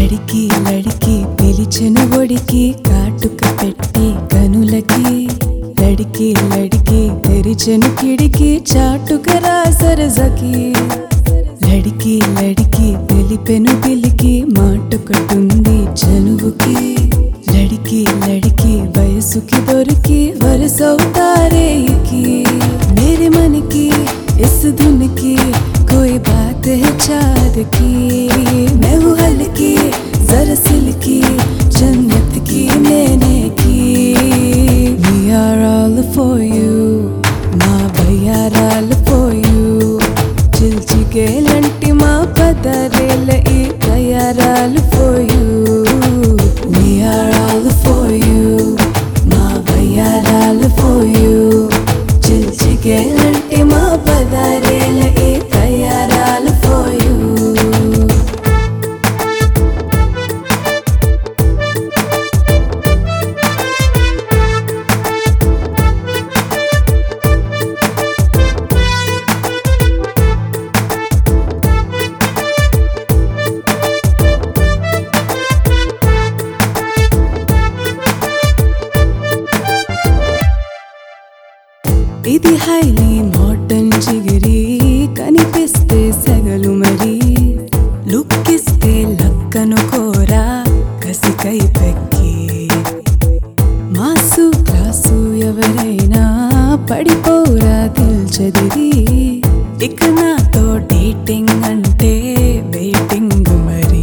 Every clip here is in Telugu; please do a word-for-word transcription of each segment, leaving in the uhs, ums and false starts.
లడికి లడికి పిలిచెను ఒడికి కాటుక పెట్టి కనులకి లడికి లడికి తెరిచెను కిడికి చాటుకరా సరసకి లడికి లడికి తెలిపెను పిలికి మాటుకటుంది చనువుకి లడికి లడికి వయసుకి దొరికి వరసవుతారేకి मेरे मन की इस धुन की कोई बात है चाँद की मैं हूँ हल्की जरा सिल्की जन्नत की मैंने की We are all for you మా బయ్యారాలు for you చిల్చిగేలంటి మా పదరేల ఈ తయారాలు for you We are all for you మా బయ్యారాలు for you చిల్చిగేలంటి మా పదరేల ఈ తయారాలు for you ఇది హైలీ మోడర్న్ జిగిరి కనిపిస్తే సెగలు మరి లుక్కిస్తే లక్కను కోరా కసికై పెక్కి మాసు క్లాసు ఎవరైనా పడిపోరా దిల్చదిది ఇక నాతో డేటింగ్ అంటే వెయిటింగ్ మరి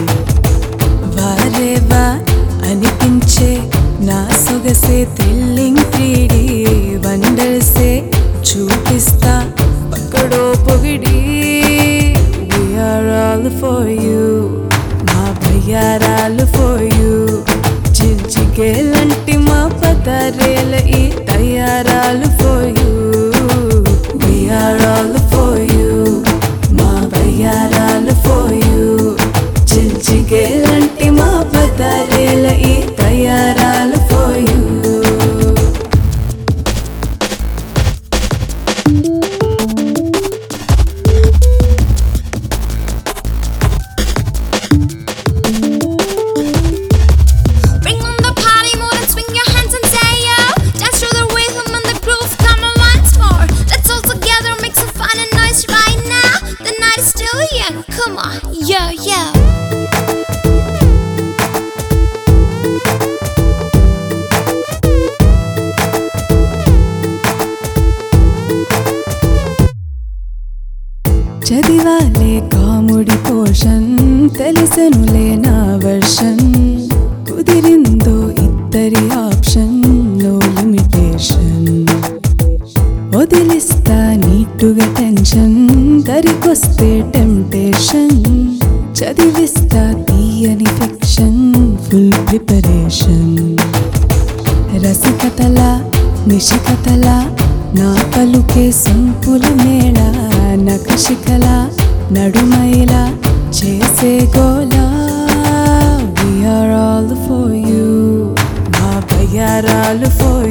వారేవా అనిపించే నా సొగసే థ్రిల్లింగ్ త్రీడీ వండర్ సే చూపిస్తా పక్కడో పొగిడి We are all for you మా బయ్యారాలు for you చిల్చిగేలంటి మా పదరేల ఈ తయారాలు for you We are all for you మా బయ్యారాలు for you చిల్చిగేలంటి మా పదరేల ఈ తయారాలు for you Come on, yo, yo. చదివాలే కాముడి Poshan తెలిసెనులే నా వర్షన్ కుదిరిందో ఇద్దరి ఆప్షన్ నో లిమిటేషన్ వదిలిస్తా నీటుగా టెన్షన్ దరికొస్తే టెంప్టేషన్ చదివిస్తా తీయని ఫిక్షన్ ఫుల్ ప్రిపరేషన్ రసికతల నిశికతల నా పలుకే సంపుల మేళ నకశికల నడుమైలా చేసే గోలా We are all for you మా బయ్యారాలు for